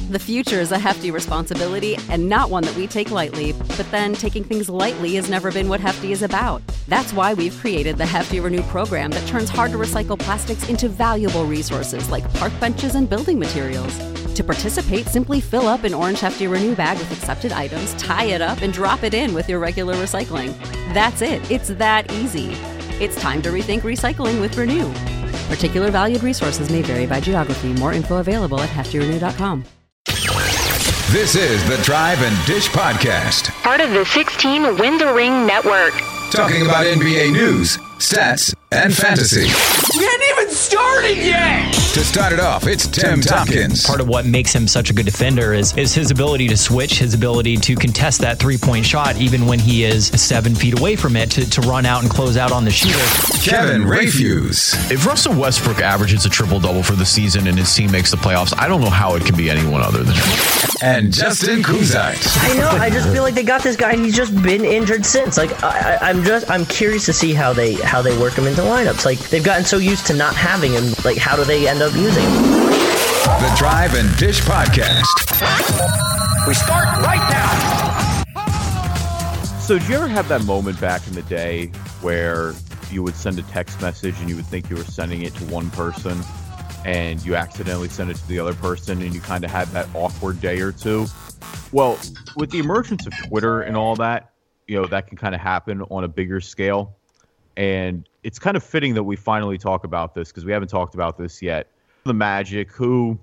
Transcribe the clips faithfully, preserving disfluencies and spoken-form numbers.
The future is a hefty responsibility and not one that we take lightly, but then taking things lightly has never been what Hefty is about. That's why we've created the Hefty Renew program that turns hard-to-recycle plastics into valuable resources like park benches and building materials. To participate, simply fill up an orange Hefty Renew bag with accepted items, tie it up, and drop it in with your regular recycling. That's it. It's that easy. It's time to rethink recycling with Renew. Particular valued resources may vary by geography. More info available at hefty renew dot com. This is the Drive and Dish Podcast. Part of the sixteen Win the Ring Network. Talking about N B A news, stats, and fantasy. We hadn't even started yet! To start it off, it's Tim Tompkins. Part of what makes him such a good defender is, is his ability to switch, his ability to contest that three-point shot, even when he is seven feet away from it, to, to run out and close out on the shooter. Kevin Rayfuse. If Russell Westbrook averages a triple-double for the season and his team makes the playoffs, I don't know how it can be anyone other than him. And Justin Kuzite. I know. I just feel like they got this guy, and he's just been injured since. Like I, I, I'm just, I'm curious to see how they how they work him into lineups. Like they've gotten so used to not having him. Like how do they end up using him? The Drive and Dish Podcast. We start right now. So, did you ever have that moment back in the day where you would send a text message and you would think you were sending it to one person, and you accidentally send it to the other person, and you kind of had that awkward day or two? Well, with the emergence of Twitter and all that, you know, that can kind of happen on a bigger scale. And it's kind of fitting that we finally talk about this because we haven't talked about this yet. The Magic, who,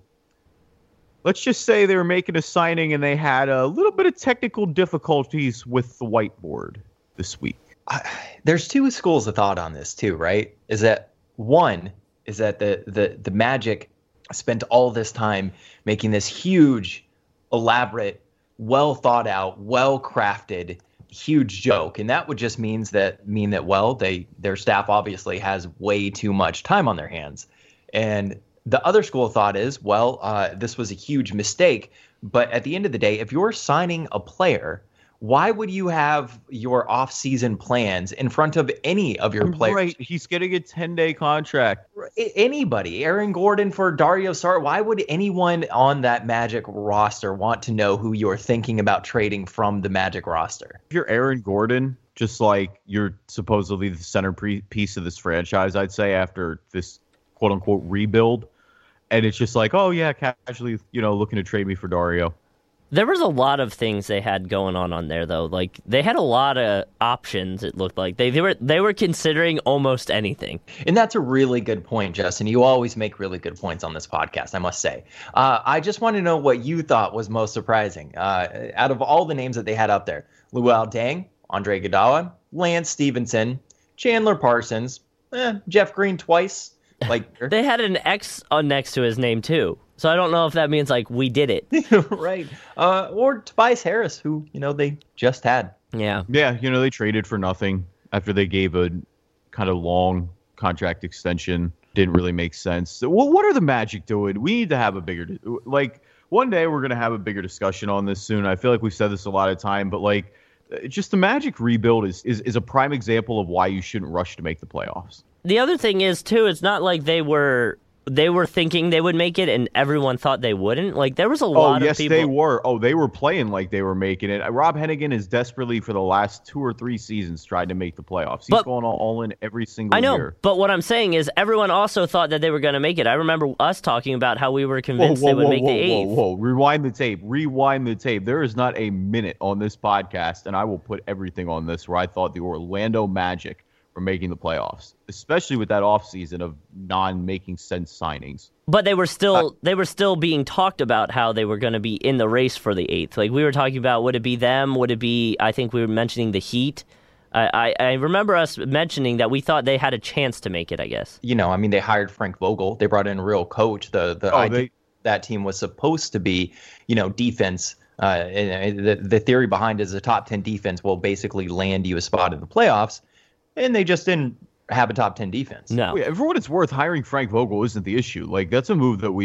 let's just say they were making a signing and they had a little bit of technical difficulties with the whiteboard this week. I, there's two schools of thought on this too, right? Is that one is that the the the Magic spent all this time making this huge, elaborate, well thought out, well crafted, huge joke, and that would just means that mean that well they their staff obviously has way too much time on their hands. And the other school of thought is, well, uh, this was a huge mistake, but at the end of the day, if you're signing a player, why would you have your off-season plans in front of any of your players? Right, he's getting a ten-day contract. Anybody, Aaron Gordon for Dario Saric. Why would anyone on that Magic roster want to know who you're thinking about trading from the Magic roster? If you're Aaron Gordon, just like you're supposedly the centerpiece of this franchise, I'd say, after this quote-unquote rebuild, and it's just like, oh, yeah, casually, you know, looking to trade me for Dario. There was a lot of things they had going on on there, though. Like, they had a lot of options, it looked like. They, they were they were considering almost anything. And that's a really good point, Justin. You always make really good points on this podcast, I must say. Uh, I just want to know what you thought was most surprising. Uh, out of all the names that they had up there, Luol Deng, Andre Iguodala, Lance Stevenson, Chandler Parsons, eh, Jeff Green twice. Like they had an X on next to his name, too. So I don't know if that means, like, we did it. Right. Uh, or Tobias Harris, who, you know, they just had. Yeah. Yeah, you know, they traded for nothing after they gave a kind of long contract extension. Didn't really make sense. So, well, what are the Magic doing? We need to have a bigger, like, one day we're going to have a bigger discussion on this soon. I feel like we've said this a lot of time, but, like, just the Magic rebuild is, is, is a prime example of why you shouldn't rush to make the playoffs. The other thing is, too, it's not like they were they were thinking they would make it and everyone thought they wouldn't. Like, there was a lot oh, yes, of people. Yes, they were. Oh, they were playing like they were making it. Rob Hennigan is desperately, for the last two or three seasons, tried to make the playoffs. He's but, going all, all in every single I know, year. But what I'm saying is everyone also thought that they were going to make it. I remember us talking about how we were convinced whoa, whoa, they would whoa, make whoa, the eighth. Whoa, whoa, whoa. Rewind the tape. Rewind the tape. There is not a minute on this podcast, and I will put everything on this, where I thought the Orlando Magic were making the playoffs, especially with that offseason of non-making sense signings. But they were still uh, they were still being talked about how they were going to be in the race for the eighth. Like, we were talking about, would it be them? Would it be, I think we were mentioning the Heat. I, I, I remember us mentioning that we thought they had a chance to make it, I guess. You know, I mean, they hired Frank Vogel. They brought in a real coach. The, the oh, idea they... that team was supposed to be, you know, defense. Uh, and the, the theory behind it is a top ten defense will basically land you a spot in the playoffs. And they just didn't have a top ten defense. No. For what it's worth, hiring Frank Vogel isn't the issue. Like, that's a move that we all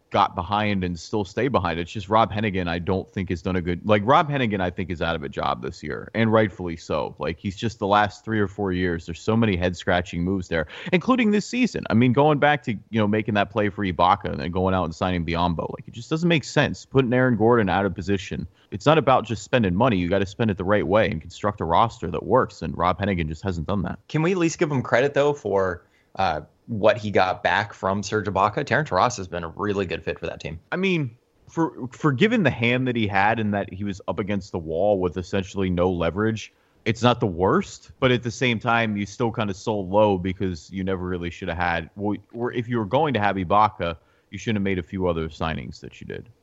got behind and still stay behind. It's just Rob Hennigan, I don't think has done a good, like Rob Hennigan, I think is out of a job this year, and rightfully so. Like he's just the last three or four years, there's so many head scratching moves there, including this season. I mean, going back to, you know, making that play for Ibaka and then going out and signing Biyombo, like it just doesn't make sense. Putting Aaron Gordon out of position. It's not about just spending money. You got to spend it the right way and construct a roster that works. And Rob Hennigan just hasn't done that. Can we at least give him credit though for uh, what he got back from Serge Ibaka? Terrence Ross has been a really good fit for that team. I mean, for for given the hand that he had and that he was up against the wall with essentially no leverage, it's not the worst. But at the same time, you still kind of sold low because you never really should have had. Well, or if you were going to have Ibaka, you shouldn't have made a few other signings that you did.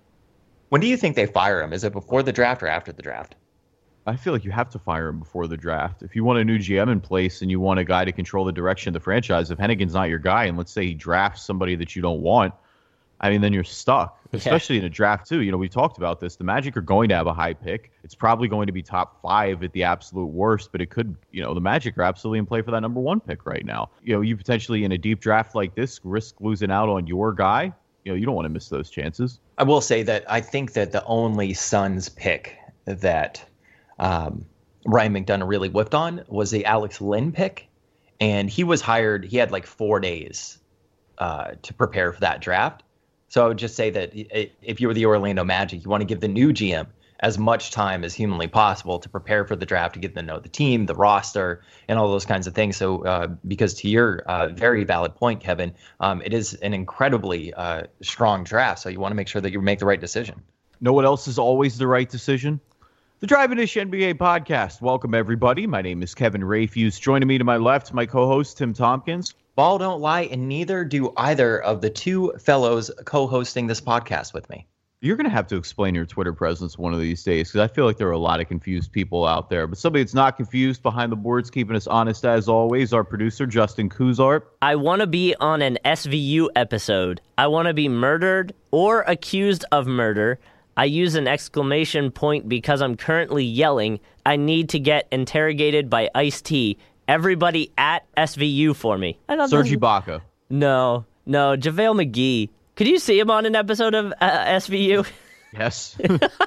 When do you think they fire him? Is it before the draft or after the draft? I feel like you have to fire him before the draft. If you want a new G M in place and you want a guy to control the direction of the franchise, if Hennigan's not your guy, and let's say he drafts somebody that you don't want, I mean, then you're stuck, especially yeah. in a draft too. You know, we talked about this. The Magic are going to have a high pick. It's probably going to be top five at the absolute worst, but it could, you know, the Magic are absolutely in play for that number one pick right now. You know, you potentially in a deep draft like this risk losing out on your guy. You know, you don't want to miss those chances. I will say that I think that the only Suns pick that um, Ryan McDonough really whipped on was the Alex Len pick. And he was hired, he had like four days uh, to prepare for that draft. So I would just say that if you were the Orlando Magic, you want to give the new G M as much time as humanly possible to prepare for the draft, to get to know the team, the roster, and all those kinds of things. So uh, because to your uh, very valid point, Kevin, um, it is an incredibly uh, strong draft. So you want to make sure that you make the right decision. Know what else is always the right decision? The Drive and Dish N B A podcast. Welcome, everybody. My name is Kevin Rayfuse. Joining me to my left, my co-host, Tim Tompkins. Ball don't lie, and neither do either of the two fellows co-hosting this podcast with me. You're going to have to explain your Twitter presence one of these days, because I feel like there are a lot of confused people out there. But somebody that's not confused behind the boards, keeping us honest as always, our producer, Justin Kuzart. I want to be on an S V U episode. I want to be murdered or accused of murder. I use an exclamation point because I'm currently yelling. I need to get interrogated by Ice-T. Everybody at S V U for me. Serge Ibaka. No, no, JaVale McGee. Could you see him on an episode of uh, S V U? Yes.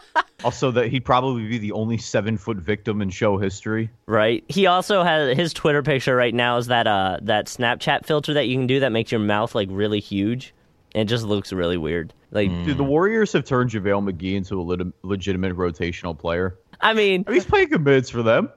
Also, that he'd probably be the only seven-foot victim in show history. Right. He also has his Twitter picture right now is that uh that Snapchat filter that you can do that makes your mouth like really huge. It just looks really weird. Like, mm. Dude, the Warriors have turned JaVale McGee into a lit- legitimate rotational player. I mean, he's playing good minutes for them.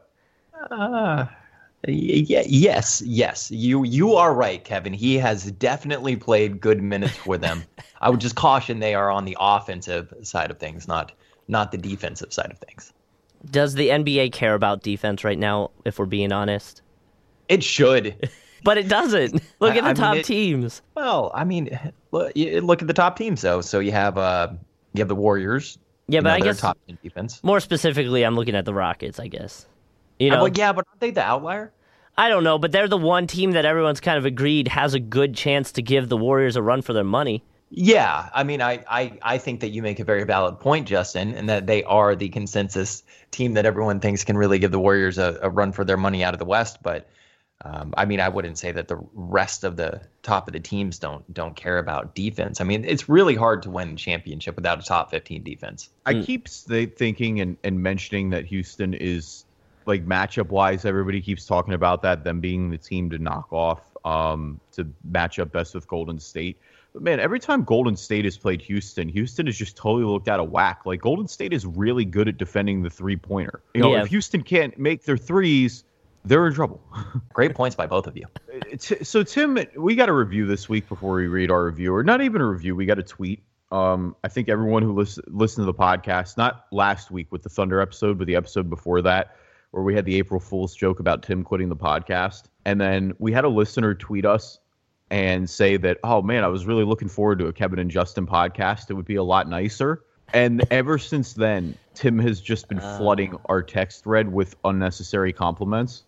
Uh, yeah, yes, yes. You you are right, Kevin. He has definitely played good minutes for them. I would just caution they are on the offensive side of things, not not the defensive side of things. Does the N B A care about defense right now, if we're being honest? It should. But it doesn't. Look at the I top mean, it, teams. Well, I mean, look, look at the top teams, though. So you have uh, you have the Warriors. Yeah, but know, I guess top defense. More specifically, I'm looking at the Rockets, I guess. You know, uh, well, yeah, but aren't they the outlier? I don't know, but they're the one team that everyone's kind of agreed has a good chance to give the Warriors a run for their money. Yeah, I mean, I, I, I think that you make a very valid point, Justin, and that they are the consensus team that everyone thinks can really give the Warriors a, a run for their money out of the West. But um, I mean, I wouldn't say that the rest of the top of the teams don't don't care about defense. I mean, it's really hard to win a championship without a top fifteen defense. I mm. keep thinking and, and mentioning that Houston is, like, matchup wise, everybody keeps talking about that, them being the team to knock off, um, to match up best with Golden State. But, man, every time Golden State has played Houston, Houston has just totally looked out of whack. Like, Golden State is really good at defending the three-pointer. You know, yeah. If Houston can't make their threes, they're in trouble. Great points by both of you. So, Tim, we got a review this week before we read our review. Or not even a review. We got a tweet. Um, I think everyone who listen, listened to the podcast, not last week with the Thunder episode, but the episode before that, where we had the April Fool's joke about Tim quitting the podcast. And then we had a listener tweet us and say that, oh, man, I was really looking forward to a Kevin and Justin podcast. It would be a lot nicer. And ever since then, Tim has just been uh, flooding our text thread with unnecessary compliments.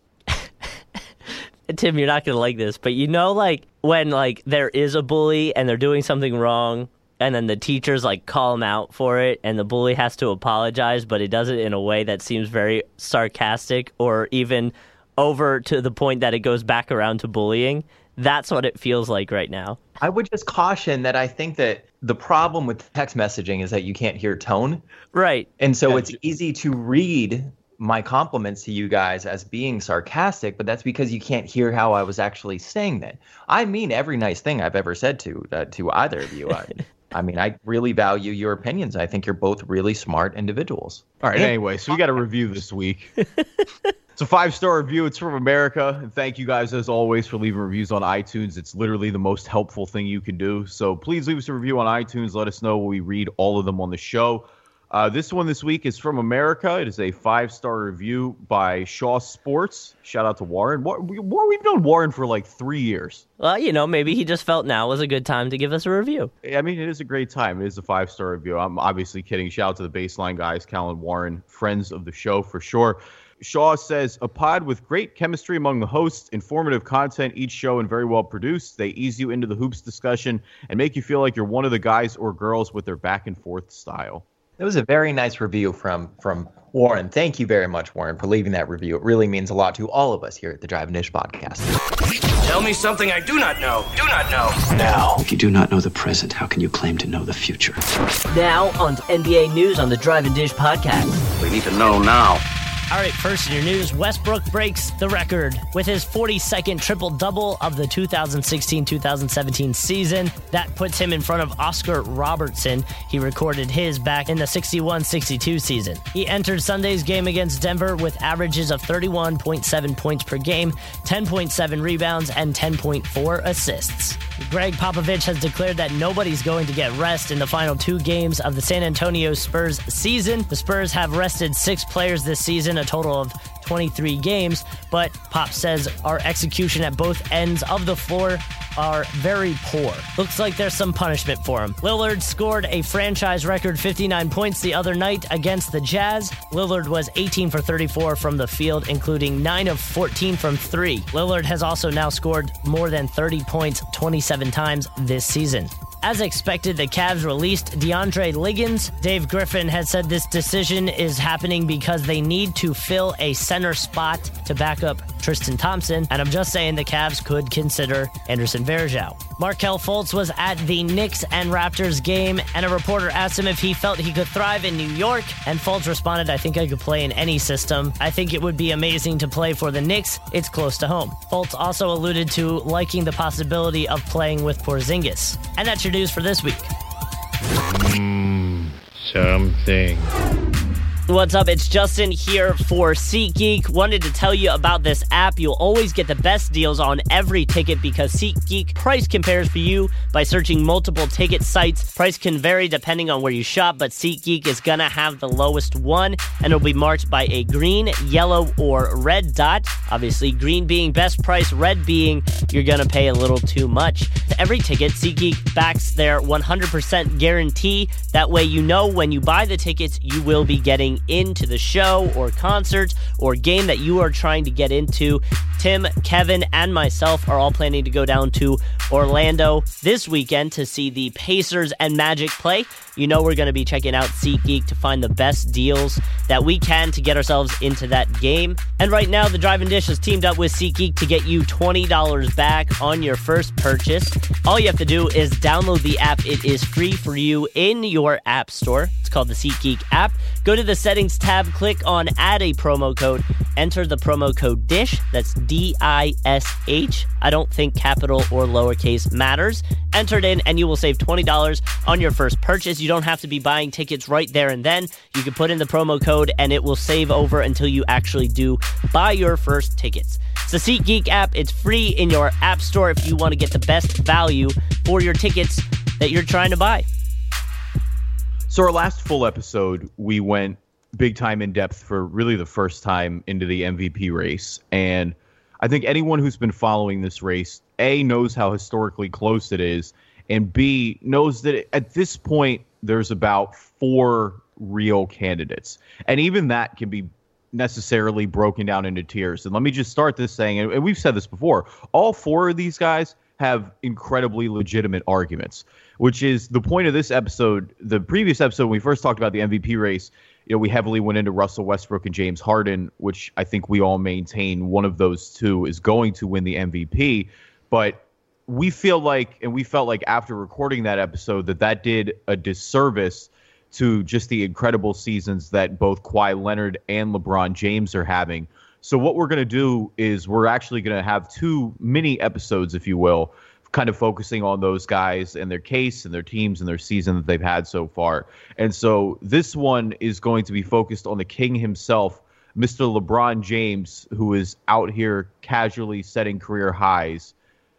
Tim, you're not going to like this, but you know, like, when, like, there is a bully and they're doing something wrong, and then the teachers, like, call him out for it, and the bully has to apologize, but he does it in a way that seems very sarcastic or even over to the point that it goes back around to bullying. That's what it feels like right now. I would just caution that I think that the problem with text messaging is that you can't hear tone. Right. And so Yeah, it's easy to read my compliments to you guys as being sarcastic, but that's because you can't hear how I was actually saying that. I mean every nice thing I've ever said to uh, to either of you. I, I mean, I really value your opinions. I think you're both really smart individuals. All right, And- anyway, so we got a review this week. It's a five-star review. It's from America. And thank you guys, as always, for leaving reviews on iTunes. It's literally the most helpful thing you can do. So please leave us a review on iTunes. Let us know. We read all of them on the show. Uh, this one this week is from America. It is a five-star review by Shaw Sports. Shout out to Warren. War- War- We've known Warren for like three years. Well, you know, maybe he just felt now was a good time to give us a review. I mean, it is a great time. It is a five-star review. I'm obviously kidding. Shout out to the Baseline guys, Cal and Warren, friends of the show for sure. Shaw says, a pod with great chemistry among the hosts, informative content each show, and very well produced. They ease you into the hoops discussion and make you feel like you're one of the guys or girls with their back and forth style. That was a very nice review from from Warren. Thank you very much, Warren, for leaving that review. It really means a lot to all of us here at the Drive and Dish podcast. Tell me something I do not know. Do not know. Now, if you do not know the present, how can you claim to know the future? Now on to N B A News on the Drive and Dish podcast. We need to know now. All right, first in your news, Westbrook breaks the record with his forty-second triple-double of the two thousand sixteen two thousand seventeen season. That puts him in front of Oscar Robertson. He recorded his back in the sixty-one sixty-two season. He entered Sunday's game against Denver with averages of thirty-one point seven points per game, ten point seven rebounds, and ten point four assists. Greg Popovich has declared that nobody's going to get rest in the final two games of the San Antonio Spurs season. The Spurs have rested six players this season, a total of twenty-three games, but Pop says our execution at both ends of the floor are very poor. Looks like there's some punishment for him. Lillard scored a franchise record fifty-nine points the other night against the Jazz. Lillard was eighteen for thirty-four from the field, including nine of fourteen from three. Lillard has also now scored more than thirty points twenty-seven times this season. As expected, the Cavs released DeAndre Liggins. Dave Griffin has said this decision is happening because they need to fill a center spot to back up Tristan Thompson. And I'm just saying the Cavs could consider Anderson Varejao. Markelle Fultz was at the Knicks and Raptors game, and a reporter asked him if he felt he could thrive in New York. And Fultz responded, I think I could play in any system. I think it would be amazing to play for the Knicks. It's close to home. Fultz also alluded to liking the possibility of playing with Porzingis. And that's your news for this week. Mm, something. What's up? It's Justin here for SeatGeek. Wanted to tell you about this app. You'll always get the best deals on every ticket because SeatGeek price compares for you by searching multiple ticket sites. Price can vary depending on where you shop, but SeatGeek is going to have the lowest one, and it'll be marked by a green, yellow, or red dot. Obviously, green being best price, red being you're going to pay a little too much. To every ticket, SeatGeek backs their one hundred percent guarantee. That way you know when you buy the tickets, you will be getting into the show or concert or game that you are trying to get into. Tim, Kevin, and myself are all planning to go down to Orlando this weekend to see the Pacers and Magic play. You know we're going to be checking out SeatGeek to find the best deals that we can to get ourselves into that game. And right now, the Drive and Dish has teamed up with SeatGeek to get you twenty dollars back on your first purchase. All you have to do is download the app. It is free for you in your app store. It's called the SeatGeek app. Go to the settings tab, click on add a promo code, enter the promo code DISH. That's D I S H. I don't think capital or lowercase matters. Enter it in and you will save twenty dollars on your first purchase. You don't have to be buying tickets right there and then. You can put in the promo code and it will save over until you actually do buy your first tickets. It's the SeatGeek app. It's free in your app store if you want to get the best value for your tickets that you're trying to buy. So our last full episode, we went big time in depth for really the first time into the M V P race. And I think anyone who's been following this race, A, knows how historically close it is, and B, knows that at this point, there's about four real candidates. And even that can be necessarily broken down into tiers. And let me just start this saying, and we've said this before, all four of these guys have incredibly legitimate arguments, which is the point of this episode. The previous episode, when we first talked about the M V P race, you know, we heavily went into Russell Westbrook and James Harden, which I think we all maintain one of those two is going to win the M V P. But we feel like, and we felt like after recording that episode, that that did a disservice to just the incredible seasons that both Kawhi Leonard and LeBron James are having. So what we're going to do is we're actually going to have two mini episodes, if you will, kind of focusing on those guys and their case and their teams and their season that they've had so far. And so this one is going to be focused on the king himself, Mister LeBron James, who is out here casually setting career highs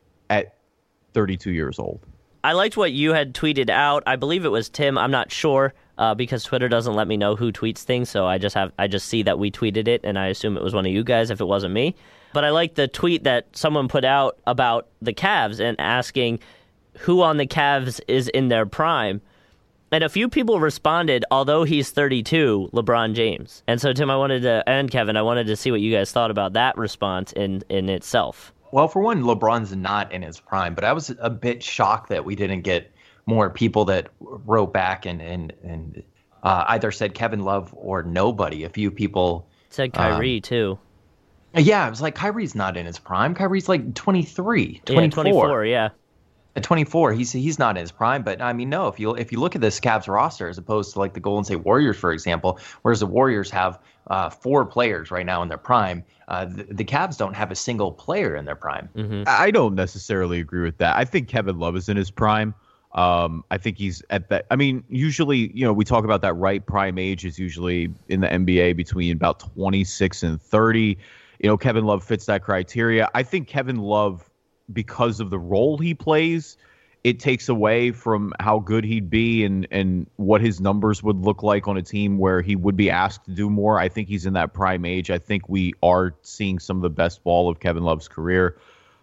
at thirty-two years old. I liked what you had tweeted out. I believe it was Tim. I'm not sure uh, because Twitter doesn't let me know who tweets things. So I just have I just see that we tweeted it, and I assume it was one of you guys if it wasn't me. But I like the tweet that someone put out about the Cavs and asking who on the Cavs is in their prime. And a few people responded, although he's thirty-two, LeBron James. And so, Tim, I wanted to, and Kevin, I wanted to see what you guys thought about that response in, in itself. Well, for one, LeBron's not in his prime, but I was a bit shocked that we didn't get more people that wrote back and, and, and uh, either said Kevin Love or nobody. A few people said Kyrie, um, too. Yeah, it was like Kyrie's not in his prime. Kyrie's like twenty-three, twenty-four. Yeah, twenty-four, yeah. At twenty-four, he's he's not in his prime. But I mean, no, if you if you look at this Cavs roster as opposed to like the Golden State Warriors, for example, whereas the Warriors have uh, four players right now in their prime, uh, the, the Cavs don't have a single player in their prime. Mm-hmm. I don't necessarily agree with that. I think Kevin Love is in his prime. Um, I think he's at that. I mean, usually, you know, we talk about that right prime age is usually in the N B A between about twenty-six and thirty. You know, Kevin Love fits that criteria. I think Kevin Love, because of the role he plays, it takes away from how good he'd be and, and what his numbers would look like on a team where he would be asked to do more. I think he's in that prime age. I think we are seeing some of the best ball of Kevin Love's career,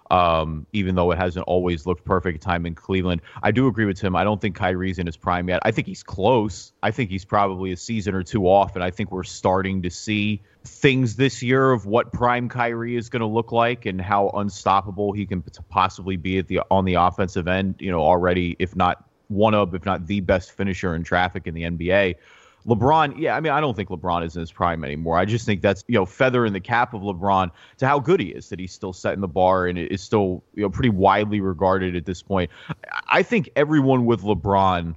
um, even though it hasn't always looked perfect time in Cleveland. I do agree with Tim. I don't think Kyrie's in his prime yet. I think he's close. I think he's probably a season or two off, and I think we're starting to see things this year of what prime Kyrie is going to look like and how unstoppable he can possibly be at the on the offensive end. You know, already, if not one of, if not the best finisher in traffic in the N B A. LeBron, yeah, I mean, I don't think LeBron is in his prime anymore. I just think that's, you know, feather in the cap of LeBron to how good he is, that he's still setting the bar and is still, you know, pretty widely regarded at this point. I think everyone with LeBron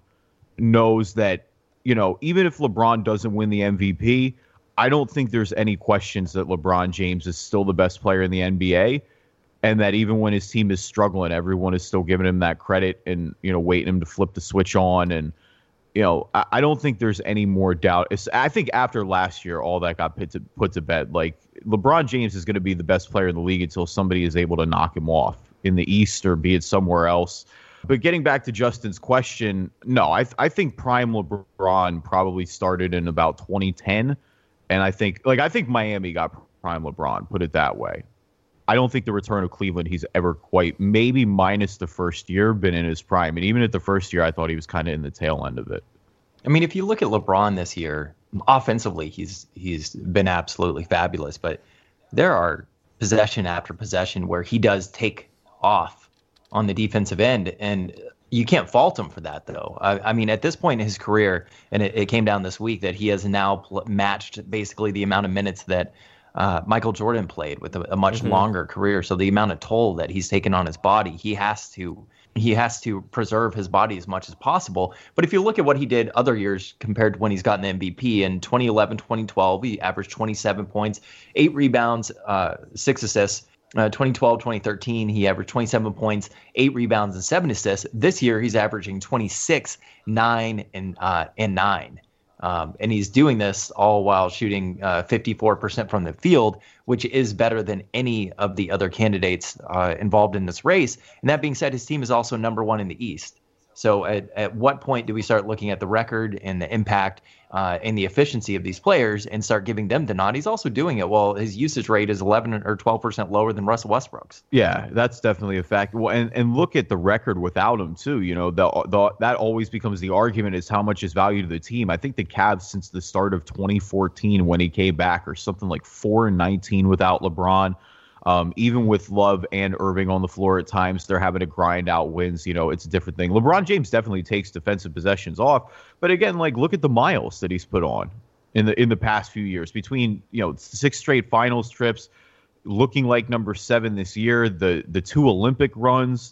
knows that, you know, even if LeBron doesn't win the M V P, I don't think there's any questions that LeBron James is still the best player in the N B A, and that even when his team is struggling, everyone is still giving him that credit and, you know, waiting him to flip the switch on. And, you know, I, I don't think there's any more doubt. It's, I think after last year, all that got put to, put to bed. Like, LeBron James is going to be the best player in the league until somebody is able to knock him off in the East or be it somewhere else. But getting back to Justin's question, no, I I think prime LeBron probably started in about twenty ten. And I think, like, I think Miami got prime LeBron, put it that way. I don't think the return of Cleveland, he's ever quite, maybe minus the first year, been in his prime. And even at the first year, I thought he was kind of in the tail end of it. I mean, if you look at LeBron this year, offensively, he's he's been absolutely fabulous. But there are possession after possession where he does take off on the defensive end. And you can't fault him for that, though. I, I mean, at this point in his career, and it, it came down this week, that he has now pl- matched basically the amount of minutes that uh, Michael Jordan played with a, a much mm-hmm. longer career. So the amount of toll that he's taken on his body, he has to he has to preserve his body as much as possible. But if you look at what he did other years compared to when he's gotten the M V P, in twenty eleven, twenty twelve, he averaged twenty-seven points, eight rebounds, uh, six assists. Uh, twenty twelve, twenty thirteen, he averaged twenty-seven points, eight rebounds, and seven assists. This year, he's averaging twenty-six, nine, and uh, and nine. Um, and he's doing this all while shooting uh, fifty-four percent from the field, which is better than any of the other candidates uh, involved in this race. And that being said, his team is also number one in the East. So at, at what point do we start looking at the record and the impact uh, and the efficiency of these players and start giving them the nod? He's also doing it while his usage rate is eleven or twelve percent lower than Russell Westbrook's. Yeah, that's definitely a fact. Well, and, and look at the record without him, too. You know, the, the, that always becomes the argument is how much is value to the team. I think the Cavs, since the start of twenty fourteen when he came back, are something like four and nineteen without LeBron. Um, even with Love and Irving on the floor at times, they're having to grind out wins. You know, it's a different thing. LeBron James definitely takes defensive possessions off. But again, like, look at the miles that he's put on in the in the past few years between, you know, six straight finals trips, looking like number seven this year, the the two Olympic runs,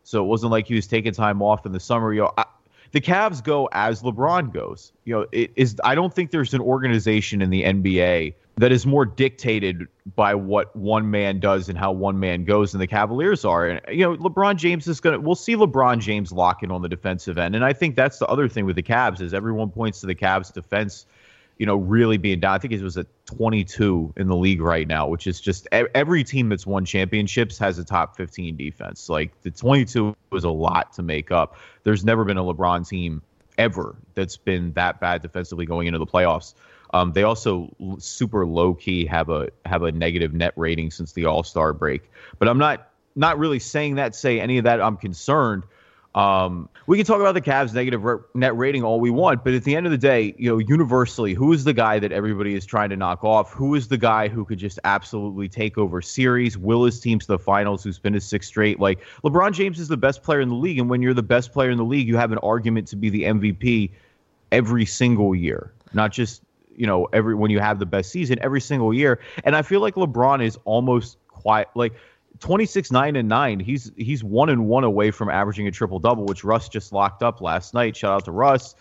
So it wasn't like he was taking time off in the summer. You know, I, the Cavs go as LeBron goes. You know, it is. I don't think there's an organization in the N B A that is more dictated by what one man does and how one man goes than the Cavaliers are. And, you know, LeBron James is going to, we'll see LeBron James lock in on the defensive end. And I think that's the other thing with the Cavs is everyone points to the Cavs defense, you know, really being down. I think it was at twenty-two in the league right now, which is just every team that's won championships has a top fifteen defense. Like the twenty-two was a lot to make up. There's never been a LeBron team ever that's been that bad defensively going into the playoffs. Um, they also super low key have a have a negative net rating since the All-Star break. But I'm not not really saying that, say any of that. I'm concerned. Um, we can talk about the Cavs' negative re- net rating all we want, but at the end of the day, you know, universally, who is the guy that everybody is trying to knock off? Who is the guy who could just absolutely take over series, will his team to the finals, who's been to six straight? Like, LeBron James is the best player in the league, and when you're the best player in the league, you have an argument to be the M V P every single year, not just, you know, every when you have the best season every single year. And I feel like LeBron is almost quiet, like twenty-six, nine, and nine. He's he's one and one away from averaging a triple double, which Russ just locked up last night. Shout out to Russ.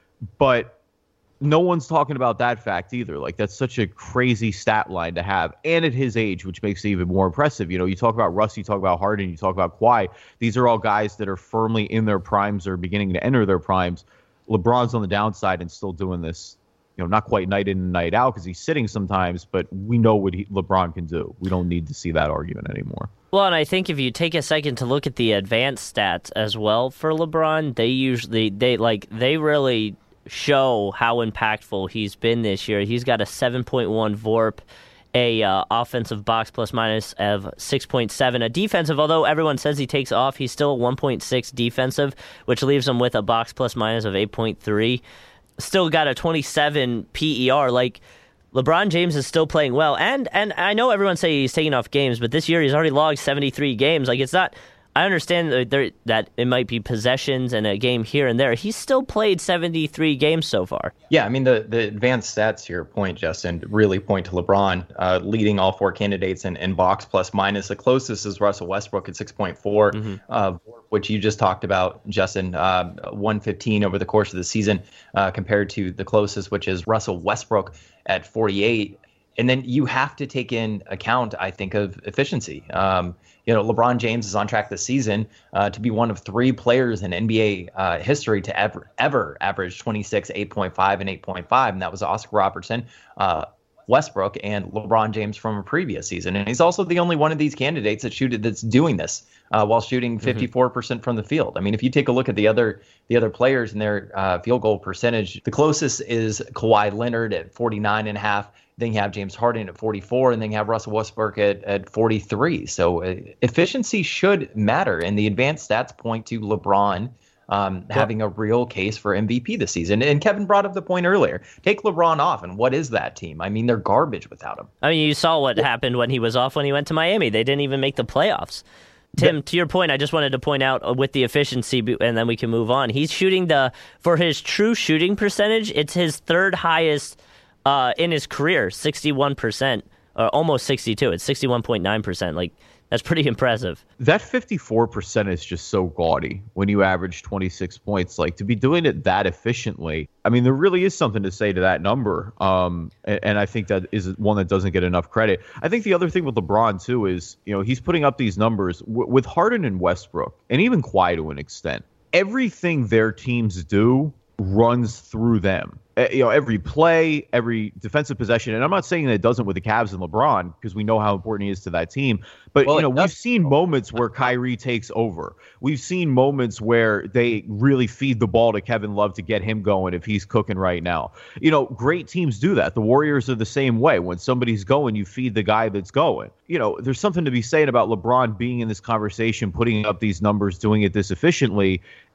But no one's talking about that fact either. Like, that's such a crazy stat line to have, and at his age, which makes it even more impressive. You know, you talk about Russ, you talk about Harden, you talk about Kawhi. These are all guys that are firmly in their primes or beginning to enter their primes. LeBron's on the downside and still doing this, you know, not quite night in and night out because he's sitting sometimes, but we know what he, LeBron can do. We don't need to see that argument anymore. Well, and I think if you take a second to look at the advanced stats as well for LeBron, they usually, they like, they really show how impactful he's been this year. He's got a seven point one V O R P, a uh, offensive box plus minus of six point seven, a defensive, although everyone says he takes off, he's still one point six defensive, which leaves him with a box plus minus of eight point three. Still got a twenty-seven P E R. Like, LeBron James is still playing well. And and I know everyone say he's taking off games, but this year he's already logged seventy-three games. Like, it's not, I understand that, there, that it might be possessions and a game here and there. He's still played seventy-three games so far. Yeah, I mean, the, the advanced stats to your point, Justin, really point to LeBron uh, leading all four candidates in, in box plus minus. The closest is Russell Westbrook at six point four, mm-hmm. uh, which you just talked about, Justin, uh, one fifteen over the course of the season uh, compared to the closest, which is Russell Westbrook at forty-eight. And then you have to take in account, I think, of efficiency. Um, you know, LeBron James is on track this season uh, to be one of three players in N B A uh, history to ever, ever average twenty-six, eight point five, and eight point five. And that was Oscar Robertson, uh, Westbrook, and LeBron James from a previous season. And he's also the only one of these candidates that shoot, that's doing this uh, while shooting fifty-four percent from the field. I mean, if you take a look at the other the other players and their uh, field goal percentage, the closest is Kawhi Leonard at forty-nine and a half. Then you have James Harden at forty-four, and then you have Russell Westbrook at, at forty-three. So uh, efficiency should matter, and the advanced stats point to LeBron um, having a real case for M V P this season. And Kevin brought up the point earlier. Take LeBron off, and what is that team? I mean, they're garbage without him. I mean, you saw what happened when he was off when he went to Miami. They didn't even make the playoffs. Tim, to your point, I just wanted to point out with the efficiency, and then we can move on. He's shooting the, for his true shooting percentage, it's his third highest Uh, in his career, sixty-one percent, or almost sixty-two. It's sixty-one point nine percent. Like, that's pretty impressive. That fifty-four percent is just so gaudy when you average twenty-six points. Like, to be doing it that efficiently, I mean, there really is something to say to that number. Um, and, and I think that is one that doesn't get enough credit. I think the other thing with LeBron, too, is, you know, he's putting up these numbers w- with Harden and Westbrook, and even Kawhi to an extent. Everything their teams do runs through them. You know, every play, every defensive possession, and I'm not saying that it doesn't with the Cavs and LeBron because we know how important he is to that team. But, well, you know, we've seen moments where Kyrie takes over. We've seen moments where they really feed the ball to Kevin Love to get him going if he's cooking right now. You know, great teams do that. The Warriors are the same way. When somebody's going, you feed the guy that's going. You know, there's something to be said about LeBron being in this conversation, putting up these numbers, doing it this efficiently,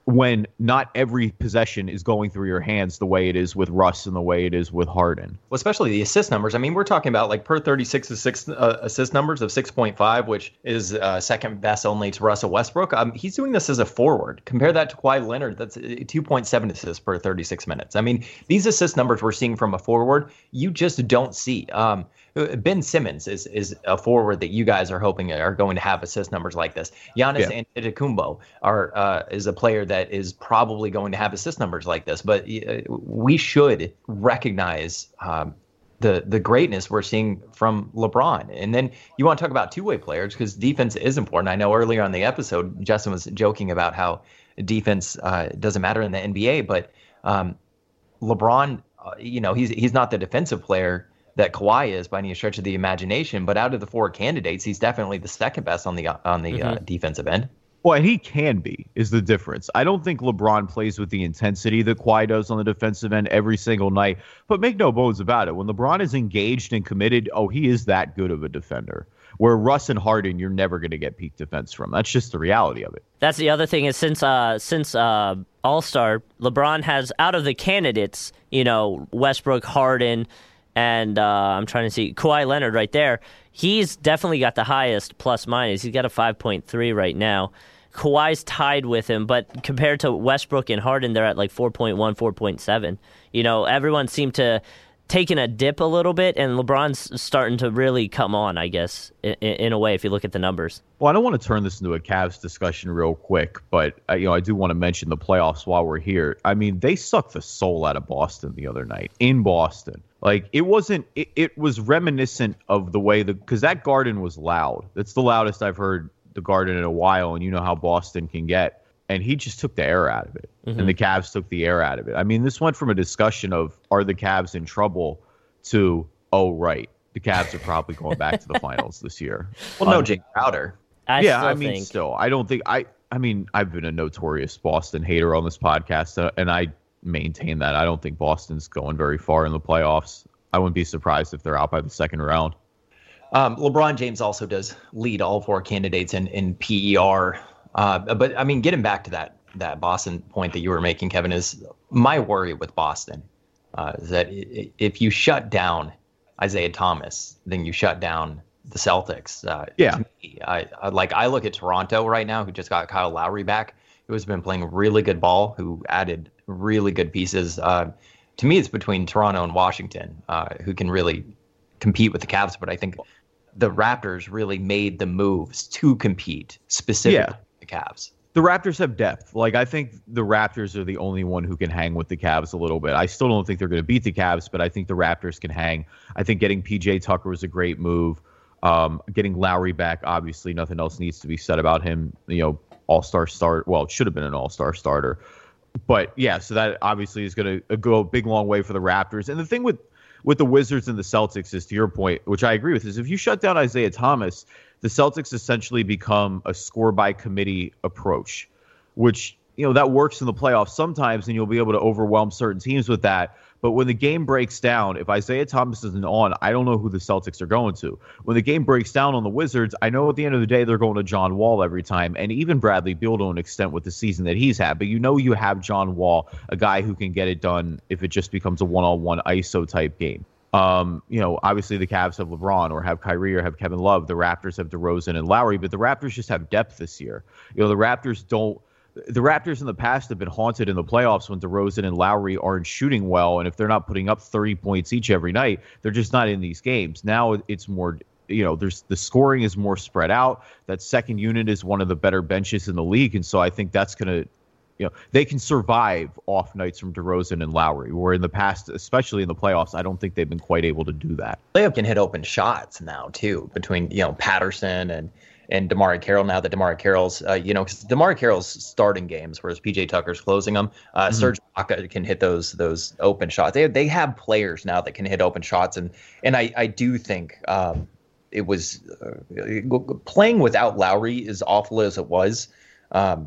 when not every possession is going through your hands the way it is with Russ and the way it is with Harden. Well, especially the assist numbers. I mean, we're talking about like per thirty-six assist, uh, assist numbers of six point five, which is uh, second best only to Russell Westbrook. Um, he's doing this as a forward. Compare that to Kawhi Leonard. That's two point seven assists per thirty-six minutes. I mean, these assist numbers we're seeing from a forward, you just don't see. Um, Ben Simmons is is a forward that you guys are hoping are going to have assist numbers like this. Giannis yeah. Antetokounmpo are uh, is a player that is probably going to have assist numbers like this. But uh, we should recognize um, the the greatness we're seeing from LeBron. And then you want to talk about two-way players because defense is important. I know earlier on the episode, Justin was joking about how defense uh, doesn't matter in the N B A, but um, LeBron, uh, you know, he's he's not the defensive player that Kawhi is by any stretch of the imagination, but out of the four candidates, he's definitely the second best on the on the mm-hmm. uh, defensive end. Well, and he can be, is the difference. I don't think LeBron plays with the intensity that Kawhi does on the defensive end every single night, but make no bones about it. When LeBron is engaged and committed, oh, he is that good of a defender. Where Russ and Harden, you're never going to get peak defense from. That's just the reality of it. That's the other thing is since uh, since uh, All-Star, LeBron has, out of the candidates, you know, Westbrook, Harden, and uh, I'm trying to see Kawhi Leonard right there. He's definitely got the highest plus minus. He's got a five point three right now. Kawhi's tied with him, but compared to Westbrook and Harden, they're at like four point one, four point seven. You know, everyone seemed to taking a dip a little bit, and LeBron's starting to really come on, I guess, in, in a way, if you look at the numbers. Well, I don't want to turn this into a Cavs discussion real quick, but uh, you know, I do want to mention the playoffs while we're here. I mean, they sucked the soul out of Boston the other night in Boston. Like, it wasn't, it, it was reminiscent of the way the, because that Garden was loud. That's the loudest I've heard the Garden in a while, and you know how Boston can get. And he just took the air out of it. Mm-hmm. And the Cavs took the air out of it. I mean, this went from a discussion of, are the Cavs in trouble, to, oh, right, the Cavs are probably going back to the finals this year. Well, no um, Jake Crowder. I yeah, still I mean, think... still, I don't think, I, I mean, I've been a notorious Boston hater on this podcast, uh, and I maintain that. I don't think Boston's going very far in the playoffs. I wouldn't be surprised if they're out by the second round. Um, LeBron James also does lead all four candidates in, in P E R. Uh, but, I mean, getting back to that that Boston point that you were making, Kevin, is my worry with Boston uh, is that if you shut down Isaiah Thomas, then you shut down the Celtics. Uh, yeah. To me, I, I, like, I look at Toronto right now, who just got Kyle Lowry back, who has been playing really good ball, who added really good pieces. Uh, to me, it's between Toronto and Washington, uh, who can really compete with the Cavs. But I think the Raptors really made the moves to compete specifically yeah. with the Cavs. The Raptors have depth. Like, I think the Raptors are the only one who can hang with the Cavs a little bit. I still don't think they're going to beat the Cavs, but I think the Raptors can hang. I think getting P J Tucker was a great move. Um, getting Lowry back, obviously, nothing else needs to be said about him. You know, all-star start. Well, it should have been an all-star starter. But, yeah, so that obviously is going to go a big, long way for the Raptors. And the thing with, with the Wizards and the Celtics is, to your point, which I agree with, is if you shut down Isaiah Thomas, the Celtics essentially become a score-by-committee approach, which, you know, that works in the playoffs sometimes, and you'll be able to overwhelm certain teams with that. But when the game breaks down, if Isaiah Thomas isn't on, I don't know who the Celtics are going to. When the game breaks down on the Wizards, I know at the end of the day they're going to John Wall every time, and even Bradley Beal to an extent with the season that he's had. But you know you have John Wall, a guy who can get it done if it just becomes a one-on-one I S O-type game. Um, you know, obviously the Cavs have LeBron or have Kyrie or have Kevin Love. The Raptors have DeRozan and Lowry, but the Raptors just have depth this year. You know, the Raptors don't The Raptors in the past have been haunted in the playoffs when DeRozan and Lowry aren't shooting well, and if they're not putting up thirty points each every night, they're just not in these games. Now it's more, you know, there's the scoring is more spread out. That second unit is one of the better benches in the league, and so I think that's going to, you know, they can survive off nights from DeRozan and Lowry, where in the past, especially in the playoffs, I don't think they've been quite able to do that. Layup can hit open shots now, too, between, you know, Patterson and and DeMarre Carroll, now that DeMarre Carroll's, uh, you know, because DeMarre Carroll's starting games, whereas P J Tucker's closing them. Uh, mm-hmm. Serge Ibaka can hit those those open shots. They they have players now that can hit open shots, and and I I do think um, it was uh, playing without Lowry, as awful as it was. Um,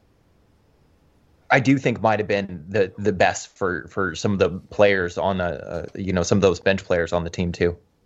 I do think might have been the the best for for some of the players on the uh, you know some of those bench players on the team too.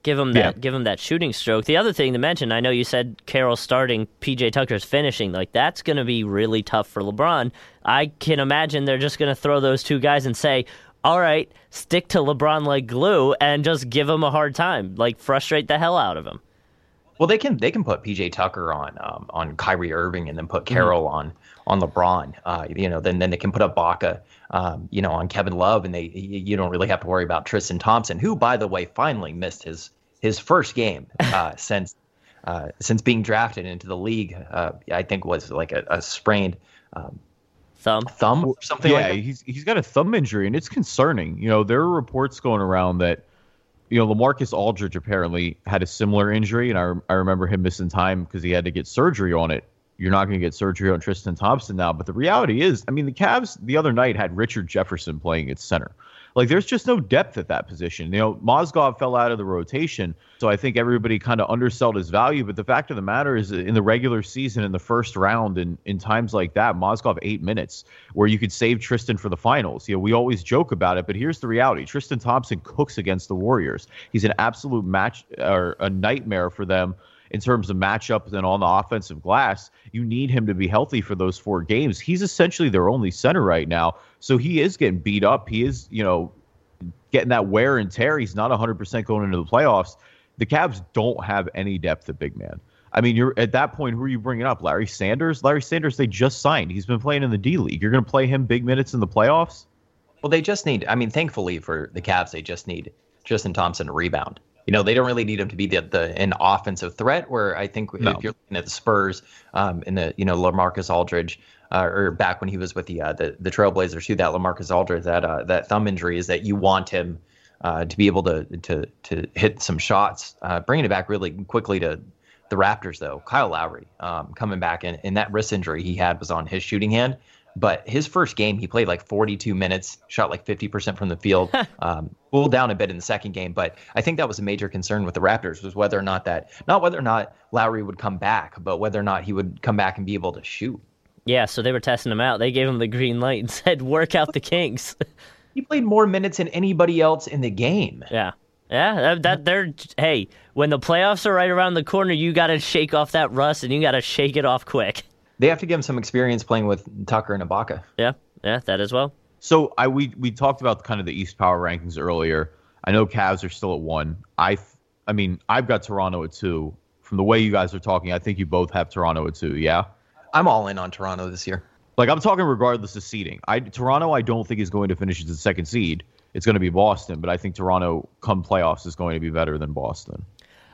Give him that. Yeah. Give him that shooting stroke. The other thing to mention, I know you said Carroll's starting, P J Tucker's finishing. Like that's going to be really tough for LeBron. I can imagine they're just going to throw those two guys and say, "All right, stick to LeBron like glue and just give him a hard time, like frustrate the hell out of him." Well, they can they can put P J Tucker on um, on Kyrie Irving and then put Carroll mm-hmm. on on LeBron. Uh, you know, then then they can put up Baca, um, you know, on Kevin Love, and they you don't really have to worry about Tristan Thompson, who, by the way, finally missed his his first game uh, since uh, since being drafted into the league. Uh, I think was like a, a sprained um, thumb thumb or something. Yeah, like that. he's he's got a thumb injury, and it's concerning. You know, there are reports going around that. You know, LaMarcus Aldridge apparently had a similar injury, and I, I remember him missing time because he had to get surgery on it. You're not going to get surgery on Tristan Thompson now, but the reality is, I mean, the Cavs the other night had Richard Jefferson playing at center. Like, there's just no depth at that position. You know, Mozgov fell out of the rotation, so I think everybody kind of undersold his value. But the fact of the matter is, in the regular season, in the first round, and in times like that, Mozgov eight minutes, where you could save Tristan for the finals. You know, we always joke about it, but here's the reality: Tristan Thompson cooks against the Warriors. He's an absolute match or a nightmare for them in terms of matchups and on the offensive glass. You need him to be healthy for those four games. He's essentially their only center right now. So he is getting beat up. He is, you know, getting that wear and tear. He's not one hundred percent going into the playoffs. The Cavs don't have any depth at big man. I mean, you're at that point, who are you bringing up? Larry Sanders? Larry Sanders, they just signed. He's been playing in the D League. You're going to play him big minutes in the playoffs? Well, they just need, I mean, thankfully for the Cavs, they just need Tristan Thompson to rebound. You know, they don't really need him to be the, the an offensive threat, where I think no. if you're looking at the Spurs um, in the, you know, LaMarcus Aldridge, uh, or back when he was with the uh, the, the Trailblazers, too, that LaMarcus Aldridge, that uh, that thumb injury, is that you want him uh, to be able to to to hit some shots. Uh, bringing it back really quickly to the Raptors, though, Kyle Lowry um, coming back, and, and that wrist injury he had was on his shooting hand. But his first game, he played like forty-two minutes, shot like fifty percent from the field, um, cooled down a bit in the second game. But I think that was a major concern with the Raptors, was whether or not that, not whether or not Lowry would come back, but whether or not he would come back and be able to shoot. Yeah, so they were testing him out. They gave him the green light and said, work out the kinks. He played more minutes than anybody else in the game. Yeah. Yeah, that, that they're, hey, when the playoffs are right around the corner, you got to shake off that rust, and you got to shake it off quick. They have to give him some experience playing with Tucker and Ibaka. Yeah, yeah, that as well. So I we we talked about kind of the East Power rankings earlier. I know Cavs are still at one. I, I mean, I've got Toronto at two. From the way you guys are talking, I think you both have Toronto at two, yeah? I'm all in on Toronto this year. Like, I'm talking regardless of seeding. I Toronto, I don't think is going to finish as the second seed. It's going to be Boston, but I think Toronto, come playoffs, is going to be better than Boston.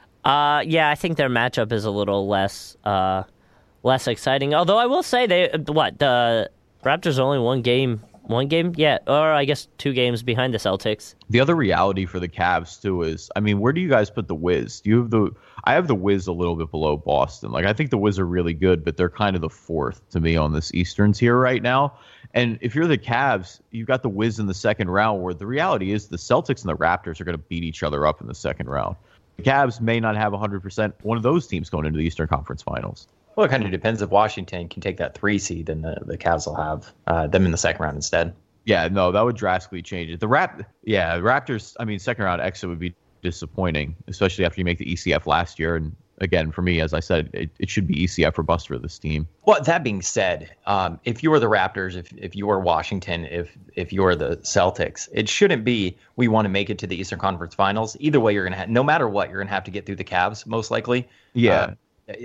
Uh, yeah, I think their matchup is a little less... Uh... less exciting. Although I will say they what the Raptors are only one game, one game, yeah, or I guess two games behind the Celtics. The other reality for the Cavs too is, I mean, where do you guys put the Wiz? Do you have the? I have the Wiz a little bit below Boston. Like, I think the Wiz are really good, but they're kind of the fourth to me on this Eastern tier right now. And if you're the Cavs, you've got the Wiz in the second round, where the reality is the Celtics and the Raptors are going to beat each other up in the second round. The Cavs may not have one hundred percent one of those teams going into the Eastern Conference Finals. Well, it kind of depends. If Washington can take that three seed, then the, the Cavs will have uh, them in the second round instead. Yeah, no, that would drastically change it. The Rap, yeah, Raptors, I mean, second round exit would be disappointing, especially after you make the E C F last year. And again, for me, as I said, it, it should be E C F or bust for this team. Well, that being said, um, if you were the Raptors, if if you were Washington, if if you were the Celtics, it shouldn't be we want to make it to the Eastern Conference Finals. Either way, you're gonna have, no matter what, you're gonna have to get through the Cavs most likely. Yeah. Uh,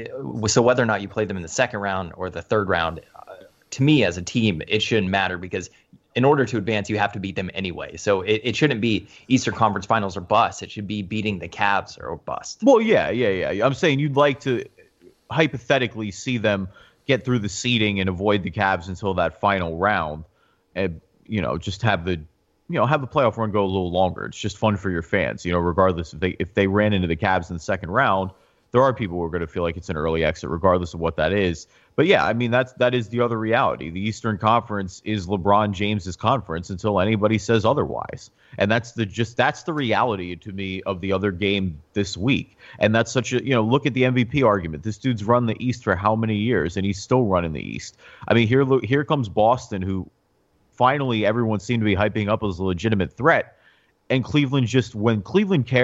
So whether or not you play them in the second round or the third round, uh, to me as a team, it shouldn't matter, because in order to advance, you have to beat them anyway. So it, it shouldn't be Eastern Conference Finals or bust. It should be beating the Cavs or bust. Well, yeah, yeah, yeah. I'm saying you'd like to hypothetically see them get through the seeding and avoid the Cavs until that final round, and, you know, just have the, you know, have the playoff run go a little longer. It's just fun for your fans, you know, regardless if they if they ran into the Cavs in the second round. There are people who are going to feel like it's an early exit, regardless of what that is. But yeah, I mean, that's that is the other reality. The Eastern Conference is LeBron James's conference until anybody says otherwise, and that's the just that's the reality to me of the other game this week. And that's such a, you know, look at the M V P argument. This dude's run the East for how many years, and he's still running the East. I mean, here here comes Boston, who finally everyone seemed to be hyping up as a legitimate threat, and Cleveland just when Cleveland cared.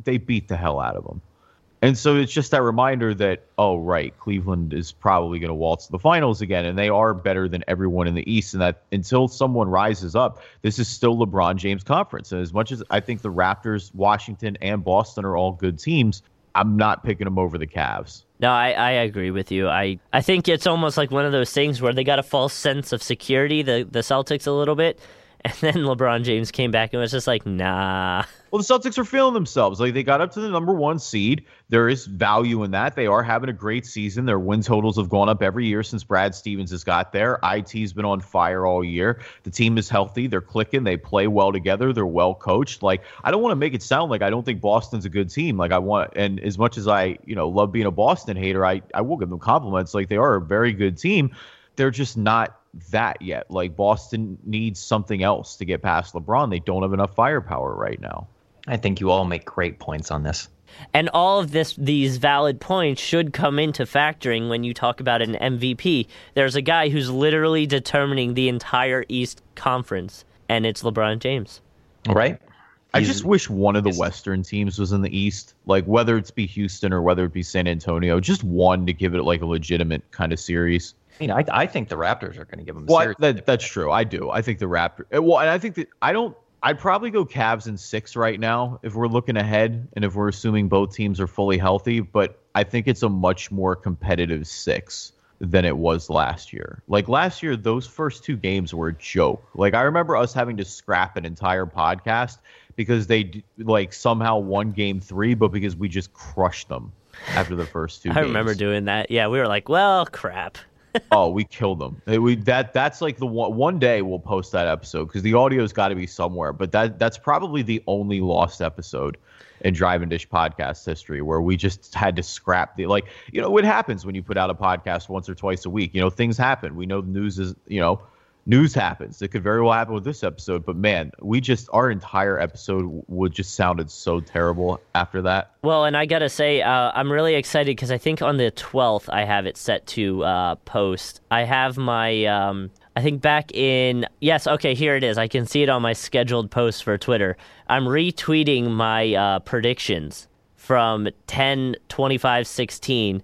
they beat the hell out of them. And so it's just that reminder that, oh, right, Cleveland is probably going to waltz to the finals again, and they are better than everyone in the East, and that until someone rises up, this is still LeBron James conference. And as much as I think the Raptors, Washington, and Boston are all good teams, I'm not picking them over the Cavs. No, I, I agree with you. I, I think it's almost like one of those things where they got a false sense of security, the, the Celtics, a little bit. And then LeBron James came back and was just like, nah. Well, the Celtics are feeling themselves. Like, they got up to the number one seed. There is value in that. They are having a great season. Their win totals have gone up every year since Brad Stevens has got there. I T's been on fire all year. The team is healthy. They're clicking. They play well together. They're well coached. Like, I don't want to make it sound like I don't think Boston's a good team. Like, I want, and as much as I, you know, love being a Boston hater, I, I will give them compliments. Like, they are a very good team. They're just not that yet. Like, Boston needs something else to get past LeBron. They don't have enough firepower right now. I think you all make great points on this. And all of this, these valid points should come into factoring when you talk about an M V P. There's a guy who's literally determining the entire East Conference, and it's LeBron James. Right? I he's, just wish one of the Western teams was in the East, like whether it's be Houston or whether it be San Antonio, just one to give it like a legitimate kind of series. I mean, I, I think the Raptors are going to give them a well, series. That, that's true. I do. I think the Raptors. Well, and I think that I don't. I'd probably go Cavs in six right now if we're looking ahead and if we're assuming both teams are fully healthy. But I think it's a much more competitive six than it was last year. Like last year, those first two games were a joke. Like I remember us having to scrap an entire podcast because they like somehow won game three, but because we just crushed them after the first two I games. remember doing that. Yeah, we were like, well, crap. Oh, we killed them. We that that's like the one one day we'll post that episode because the audio's got to be somewhere. But that that's probably the only lost episode in Drive and Dish podcast history where we just had to scrap the like you know what happens when you put out a podcast once or twice a week. You know things happen. We know the news is you know news happens. It could very well happen with this episode. But man, we just our entire episode would just sounded so terrible after that. Well, and I gotta say, uh, I'm really excited because I think on the twelfth I have it set to uh, post. I have my, um, I think back in, yes, okay, here it is. I can see it on my scheduled post for Twitter. I'm retweeting my uh, predictions from ten twenty-five sixteen.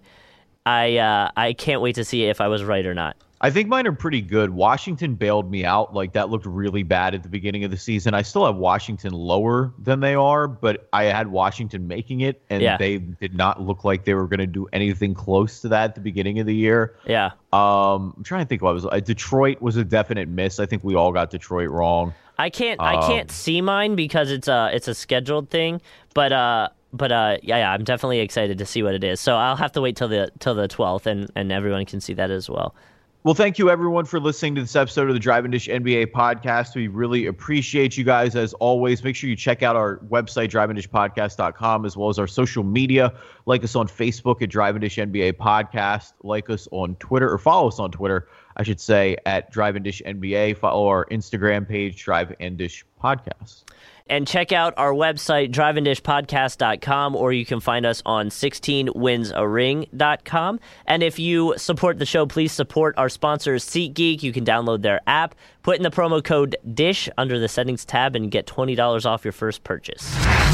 I uh, I can't wait to see if I was right or not. I think mine are pretty good. Washington bailed me out. Like, that looked really bad at the beginning of the season. I still have Washington lower than they are, but I had Washington making it, and yeah. they did not look like they were going to do anything close to that at the beginning of the year. Yeah. Um, I'm trying to think what was. Uh, Detroit was a definite miss. I think we all got Detroit wrong. I can't. Um, I can't see mine because it's a it's a scheduled thing. But uh, but uh, yeah, yeah, I'm definitely excited to see what it is. So I'll have to wait till the till the twelfth, and and everyone can see that as well. Well, thank you, everyone, for listening to this episode of the Drive and Dish N B A podcast. We really appreciate you guys, as always. Make sure you check out our website, drive and dish podcast dot com, as well as our social media. Like us on Facebook at Drive and Dish N B A Podcast. Like us on Twitter, or follow us on Twitter, I should say, at Drive and Dish N B A. Follow our Instagram page, Drive and Dish Podcast. And check out our website, drive and dish podcast dot com, or you can find us on sixteen wins a ring dot com. And if you support the show, please support our sponsors, SeatGeek. You can download their app, put in the promo code DISH under the settings tab, and get twenty dollars off your first purchase.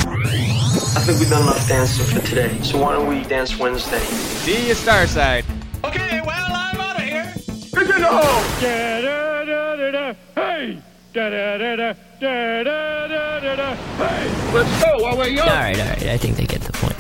I think we've done enough dancing for today, so why don't we dance Wednesday? See you, Starside. Okay, well, I'm out of here. Get in the hole! Da-da-da-da-da. Hey! Da-da-da-da. Da-da-da-da-da. Hey! Let's go while we're young! All right, all right. I think they get the point.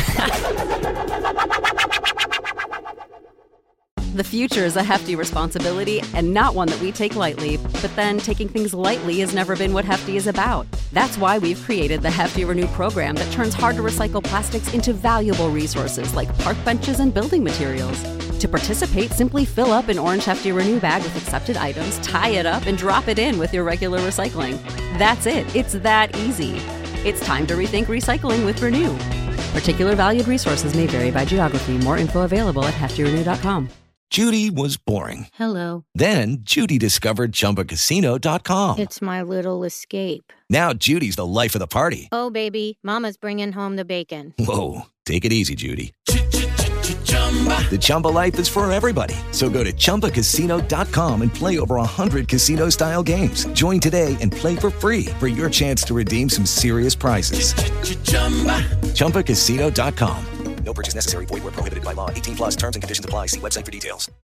The future is a hefty responsibility and not one that we take lightly, but then taking things lightly has never been what Hefty is about. That's why we've created the Hefty Renew program that turns hard-to-recycle plastics into valuable resources like park benches and building materials. To participate, simply fill up an orange Hefty Renew bag with accepted items, tie it up, and drop it in with your regular recycling. That's it. It's that easy. It's time to rethink recycling with Renew. Particular valued resources may vary by geography. More info available at hefty renew dot com. Judy was boring. Hello. Then Judy discovered Chumba Casino dot com. It's my little escape. Now Judy's the life of the party. Oh, baby, mama's bringing home the bacon. Whoa, take it easy, Judy. The Chumba life is for everybody. So go to Chumba Casino dot com and play over one hundred casino-style games. Join today and play for free for your chance to redeem some serious prizes. Chumba Casino dot com. No purchase necessary. Void where prohibited by law. eighteen plus terms and conditions apply. See website for details.